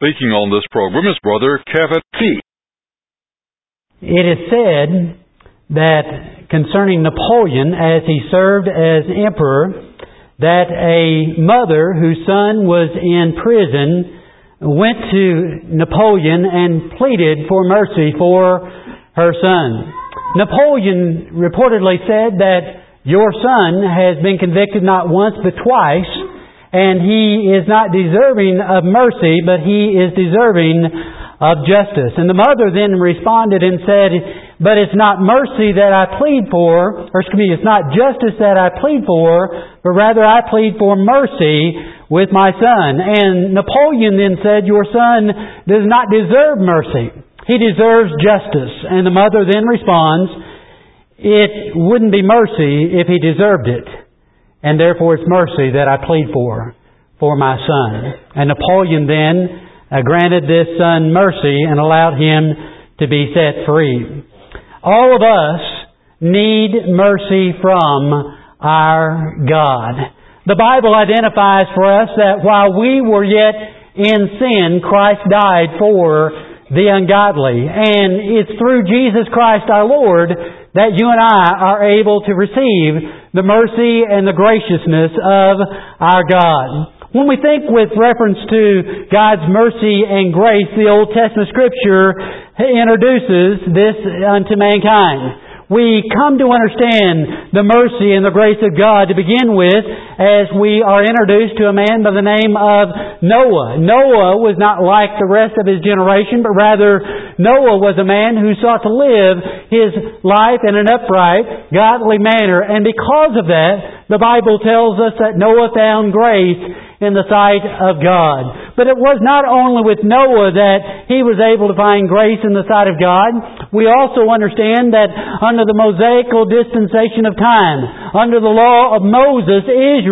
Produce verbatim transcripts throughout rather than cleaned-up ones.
Speaking on this program is Brother Kevin P. It is said that concerning Napoleon, as he served as emperor, that a mother whose son was in prison went to Napoleon and pleaded for mercy for her son. Napoleon reportedly said that your son has been convicted not once but twice, and he is not deserving of mercy, but he is deserving of justice. And the mother then responded and said, but it's not mercy that I plead for, or excuse me, it's not justice that I plead for, but rather I plead for mercy with my son. And Napoleon then said, your son does not deserve mercy. He deserves justice. And the mother then responds, it wouldn't be mercy if he deserved it. And therefore it's mercy that I plead for, for my son. And Napoleon then uh, granted this son mercy and allowed him to be set free. All of us need mercy from our God. The Bible identifies for us that while we were yet in sin, Christ died for the ungodly. And it's through Jesus Christ our Lord that you and I are able to receive the mercy and the graciousness of our God. When we think with reference to God's mercy and grace, the Old Testament Scripture introduces this unto mankind. We come to understand the mercy and the grace of God to begin with as we are introduced to a man by the name of Noah. Noah was not like the rest of his generation, but rather Noah was a man who sought to live his life in an upright, godly manner. And because of that, the Bible tells us that Noah found grace in the sight of God. But it was not only with Noah that he was able to find grace in the sight of God. We also understand that under the Mosaical dispensation of time, under the law of Moses,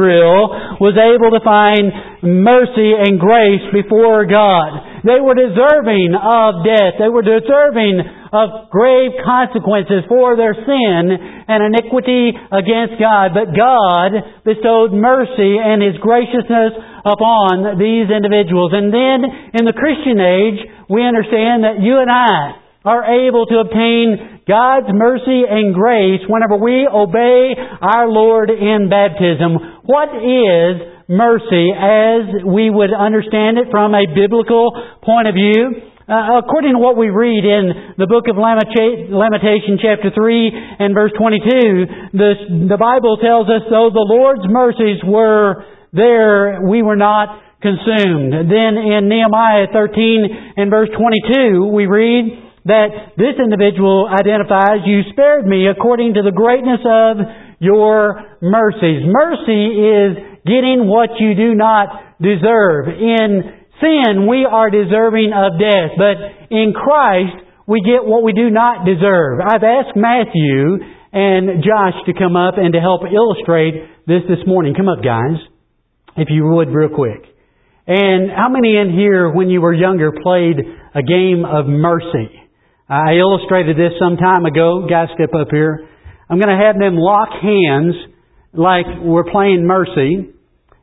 Israel was able to find mercy and grace before God. They were deserving of death. They were deserving of grave consequences for their sin and iniquity against God. But God bestowed mercy and His graciousness upon these individuals. And then in the Christian age, we understand that you and I are able to obtain God's mercy and grace whenever we obey our Lord in baptism. What is mercy as we would understand it from a biblical point of view? Uh, according to what we read in the book of Lamentation chapter three and verse twenty-two, the, the Bible tells us, though the Lord's mercies were there, we were not consumed. Then in Nehemiah thirteen and verse twenty-two, we read that this individual identifies, you spared me according to the greatness of your mercies. Mercy is getting what you do not deserve. In sin, we are deserving of death. But in Christ, we get what we do not deserve. I've asked Matthew and Josh to come up and to help illustrate this this morning. Come up, guys, if you would, real quick. And how many in here, when you were younger, played a game of mercy? I illustrated this some time ago. Guys, step up here. I'm going to have them lock hands like we're playing mercy.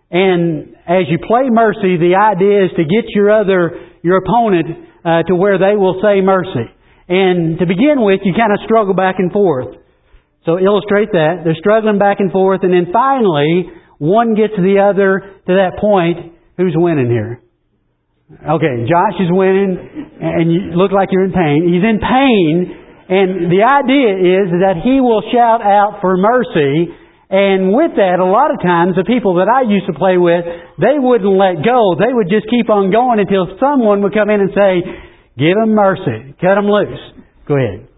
And as you play mercy, the idea is to get your other, your opponent uh, to where they will say mercy. And to begin with, you kind of struggle back and forth. So illustrate that. They're struggling back and forth. And then finally, one gets the other to that point. Who's winning here? Okay, Josh is winning, and you look like you're in pain. He's in pain, and the idea is that he will shout out for mercy. And with that, a lot of times, the people that I used to play with, they wouldn't let go. They would just keep on going until someone would come in and say, give him mercy. Cut him loose. Go ahead.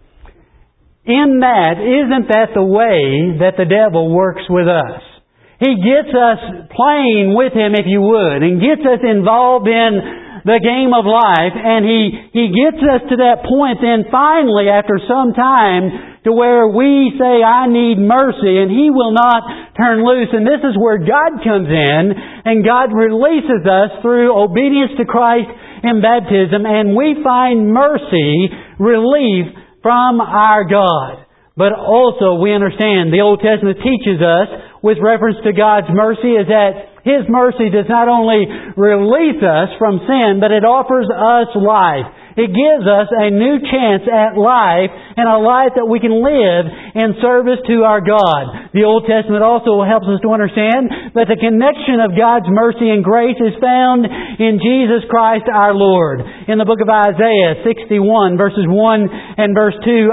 In that, isn't that the way that the devil works with us? He gets us playing with him, if you would, and gets us involved in the game of life, and he, he gets us to that point then finally, after some time, to where we say, I need mercy, and He will not turn loose. And this is where God comes in, and God releases us through obedience to Christ in baptism, and we find mercy, relief from our God. But also we understand the Old Testament teaches us with reference to God's mercy is that His mercy does not only release us from sin, but it offers us life. It gives us a new chance at life, and a life that we can live in service to our God. The Old Testament also helps us to understand that the connection of God's mercy and grace is found in Jesus Christ our Lord. In the book of Isaiah sixty-one, verses one and verse two,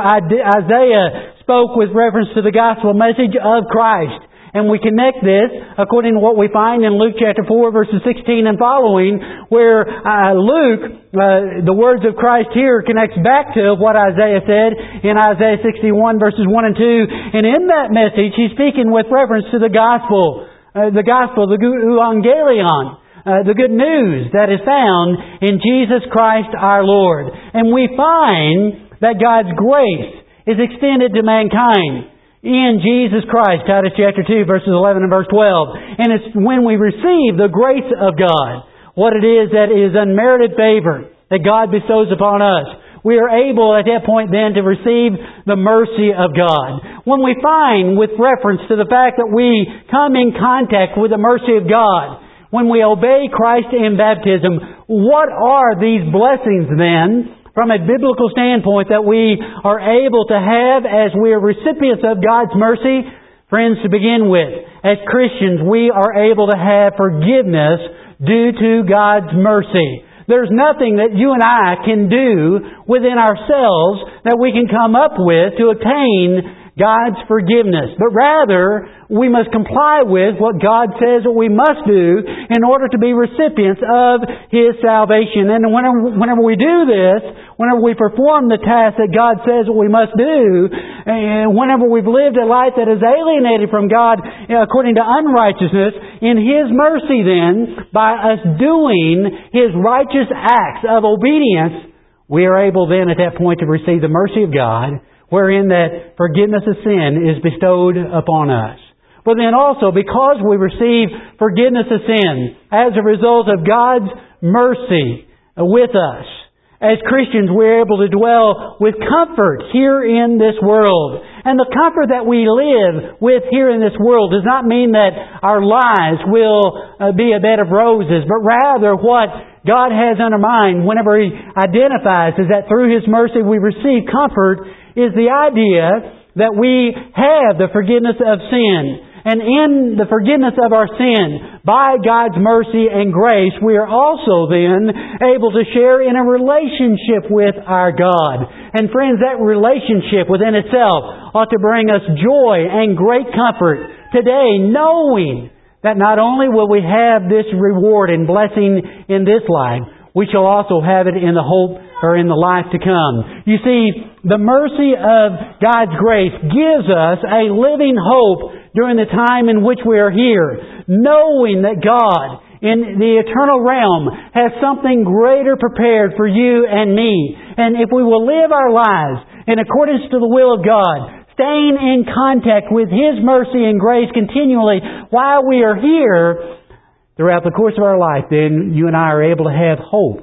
Isaiah spoke with reference to the gospel message of Christ. And we connect this according to what we find in Luke chapter four, verses sixteen and following, where uh, Luke, uh, the words of Christ here, connects back to what Isaiah said in Isaiah sixty-one, verses one and two. And in that message, he's speaking with reference to the gospel, uh, the gospel, the euangelion, uh, the good news that is found in Jesus Christ our Lord. And we find that God's grace is extended to mankind in Jesus Christ, Titus chapter two, verses eleven and verse twelve. And it's when we receive the grace of God, what it is that is unmerited favor that God bestows upon us, we are able at that point then to receive the mercy of God. When we find, with reference to the fact that we come in contact with the mercy of God, when we obey Christ in baptism, what are these blessings then, from a biblical standpoint, that we are able to have as we are recipients of God's mercy? Friends, to begin with, as Christians, we are able to have forgiveness due to God's mercy. There's nothing that you and I can do within ourselves that we can come up with to attain God's forgiveness. But rather, we must comply with what God says that we must do in order to be recipients of His salvation. And whenever, whenever we do this, whenever we perform the task that God says that we must do, and whenever we've lived a life that is alienated from God according to unrighteousness, in His mercy then, by us doing His righteous acts of obedience, we are able then at that point to receive the mercy of God, wherein that forgiveness of sin is bestowed upon us. But then also, because we receive forgiveness of sin as a result of God's mercy with us, as Christians, we're able to dwell with comfort here in this world. And the comfort that we live with here in this world does not mean that our lives will be a bed of roses, but rather what God has under mind whenever He identifies is that through His mercy we receive comfort is the idea that we have the forgiveness of sin. And in the forgiveness of our sin, by God's mercy and grace, we are also then able to share in a relationship with our God. And friends, that relationship within itself ought to bring us joy and great comfort today, knowing that not only will we have this reward and blessing in this life, we shall also have it in the hope or in the life to come. You see, the mercy of God's grace gives us a living hope during the time in which we are here, knowing that God in the eternal realm has something greater prepared for you and me. And if we will live our lives in accordance to the will of God, staying in contact with His mercy and grace continually while we are here, throughout the course of our life, then you and I are able to have hope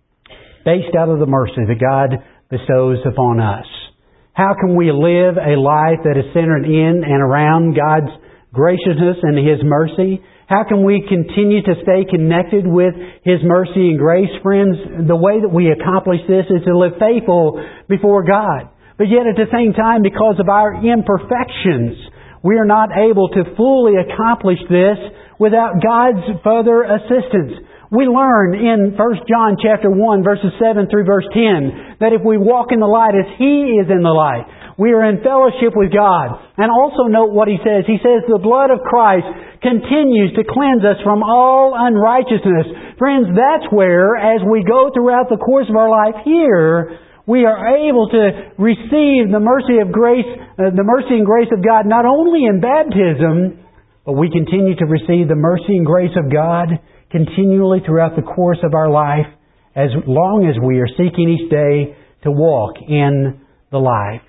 based out of the mercy that God bestows upon us. How can we live a life that is centered in and around God's graciousness and His mercy? How can we continue to stay connected with His mercy and grace? Friends, the way that we accomplish this is to live faithful before God. But yet at the same time, because of our imperfections, we are not able to fully accomplish this without God's further assistance. We learn in First John chapter one, verses seven through verse ten, that if we walk in the light as He is in the light, we are in fellowship with God. And also note what He says. He says the blood of Christ continues to cleanse us from all unrighteousness. Friends, that's where, as we go throughout the course of our life here, we are able to receive the mercy of grace, uh, the mercy and grace of God, not only in baptism, but we continue to receive the mercy and grace of God continually throughout the course of our life, as long as we are seeking each day to walk in the life.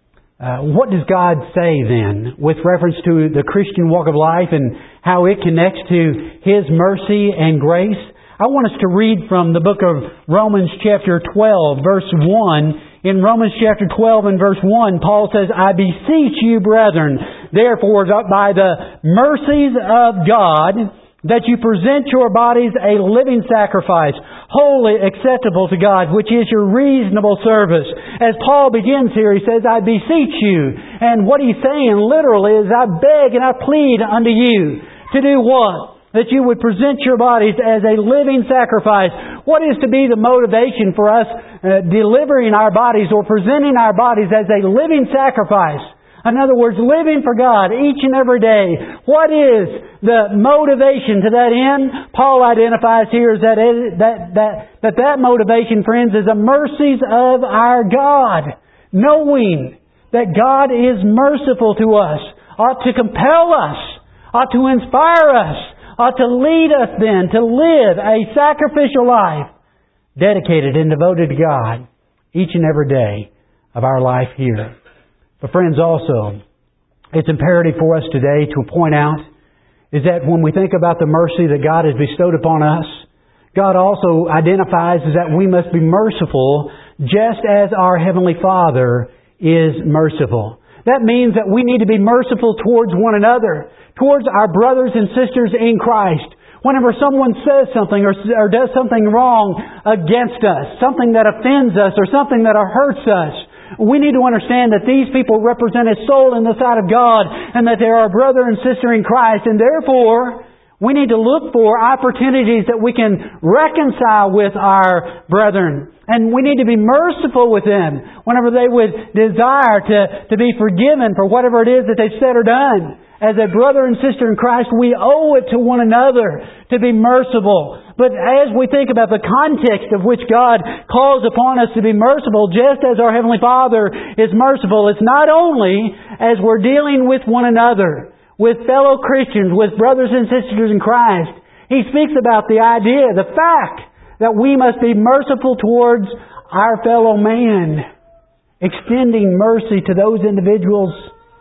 Uh, what does God say then with reference to the Christian walk of life and how it connects to His mercy and grace? I want us to read from the book of Romans chapter twelve, verse one. In Romans chapter twelve and verse one, Paul says, I beseech you, brethren, therefore, by the mercies of God, that you present your bodies a living sacrifice, wholly acceptable to God, which is your reasonable service. As Paul begins here, he says, I beseech you. And what he's saying literally is, I beg and I plead unto you to do what? That you would present your bodies as a living sacrifice. What is to be the motivation for us uh, delivering our bodies or presenting our bodies as a living sacrifice? In other words, living for God each and every day. What is the motivation to that end? Paul identifies here as that, that, that, that that motivation, friends, is the mercies of our God. Knowing that God is merciful to us ought to compel us, ought to inspire us, ought to lead us then to live a sacrificial life dedicated and devoted to God each and every day of our life here. But friends, also, it's imperative for us today to point out is that when we think about the mercy that God has bestowed upon us, God also identifies is that we must be merciful just as our Heavenly Father is merciful. That means that we need to be merciful towards one another, towards our brothers and sisters in Christ. Whenever someone says something or, or does something wrong against us, something that offends us or something that hurts us, we need to understand that these people represent a soul in the sight of God and that they are a brother and sister in Christ. And therefore, we need to look for opportunities that we can reconcile with our brethren. And we need to be merciful with them whenever they would desire to, to be forgiven for whatever it is that they've said or done. As a brother and sister in Christ, we owe it to one another to be merciful. But as we think about the context of which God calls upon us to be merciful, just as our Heavenly Father is merciful, it's not only as we're dealing with one another, with fellow Christians, with brothers and sisters in Christ. He speaks about the idea, the fact, that we must be merciful towards our fellow man, extending mercy to those individuals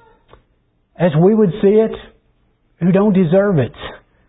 as we would see it, who don't deserve it.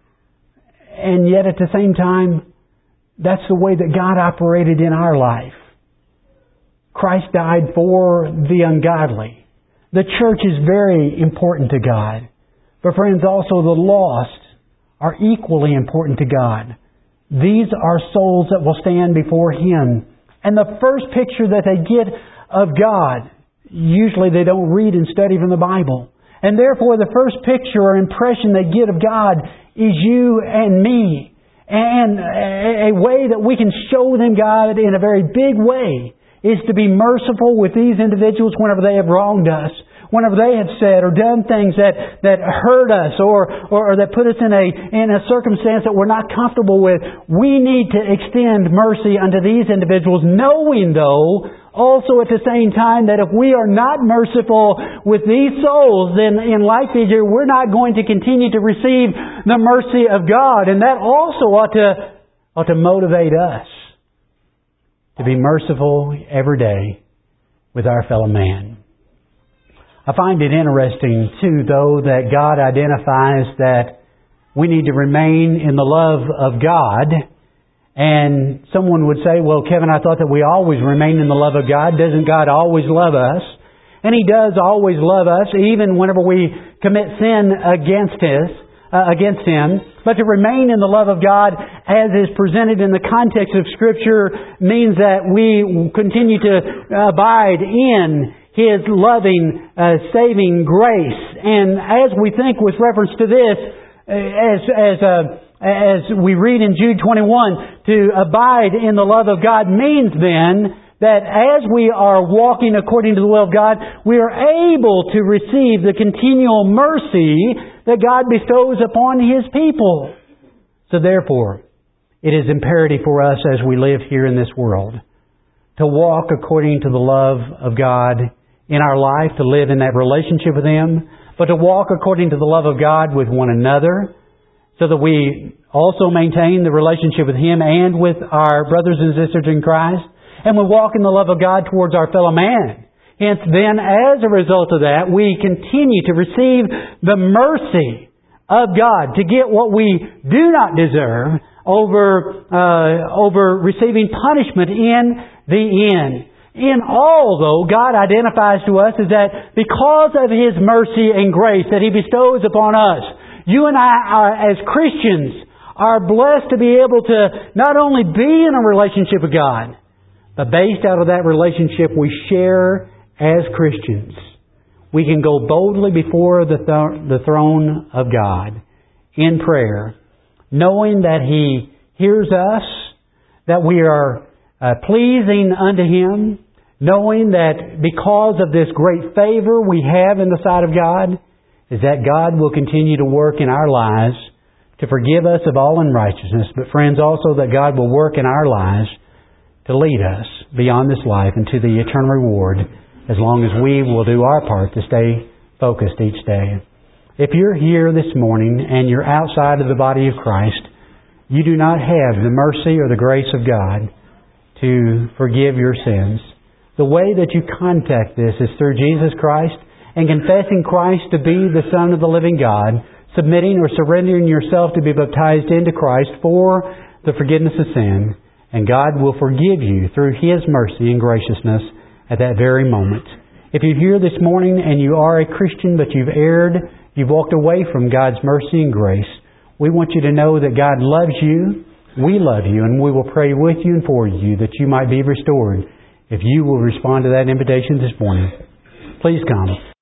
And yet at the same time, that's the way that God operated in our life. Christ died for the ungodly. The church is very important to God. But friends, also the lost are equally important to God. These are souls that will stand before Him. And the first picture that they get of God, usually they don't read and study from the Bible. And therefore the first picture or impression they get of God is you and me. And a way that we can show them God in a very big way is to be merciful with these individuals whenever they have wronged us. Whenever they have said or done things that, that hurt us or, or, or that put us in a, in a circumstance that we're not comfortable with, we need to extend mercy unto these individuals, knowing though, also at the same time, that if we are not merciful with these souls, then in like measure, we're not going to continue to receive the mercy of God. And that also ought to, ought to motivate us to be merciful every day with our fellow man. I find it interesting, too, though, that God identifies that we need to remain in the love of God. And someone would say, well, Kevin, I thought that we always remain in the love of God. Doesn't God always love us? And He does always love us, even whenever we commit sin against His, uh, against Him. But to remain in the love of God, as is presented in the context of Scripture, means that we continue to abide in His loving, uh, saving grace. And as we think with reference to this, as as uh, as we read in Jude twenty-one, to abide in the love of God means then that as we are walking according to the will of God, we are able to receive the continual mercy that God bestows upon His people. So therefore, it is imperative for us as we live here in this world to walk according to the love of God in our life, to live in that relationship with Him, but to walk according to the love of God with one another, so that we also maintain the relationship with Him and with our brothers and sisters in Christ, and we walk in the love of God towards our fellow man. Hence, then, as a result of that, we continue to receive the mercy of God, to get what we do not deserve over, uh, over receiving punishment in the end. In all, though, God identifies to us is that because of His mercy and grace that He bestows upon us, You and I, are, as Christians, are blessed to be able to not only be in a relationship with God, but based out of that relationship we share as Christians. We can go boldly before the, th- the throne of God in prayer, knowing that He hears us, that we are uh, pleasing unto Him, knowing that because of this great favor we have in the sight of God, is that God will continue to work in our lives to forgive us of all unrighteousness, but friends, also that God will work in our lives to lead us beyond this life into the eternal reward, as long as we will do our part to stay focused each day. If you're here this morning and you're outside of the body of Christ, you do not have the mercy or the grace of God to forgive your sins. The way that you contact this is through Jesus Christ and confessing Christ to be the Son of the living God, submitting or surrendering yourself to be baptized into Christ for the forgiveness of sin, and God will forgive you through His mercy and graciousness at that very moment. If you're here this morning and you are a Christian but you've erred, you've walked away from God's mercy and grace, we want you to know that God loves you, we love you, and we will pray with you and for you that you might be restored. If you will respond to that invitation this morning, please come.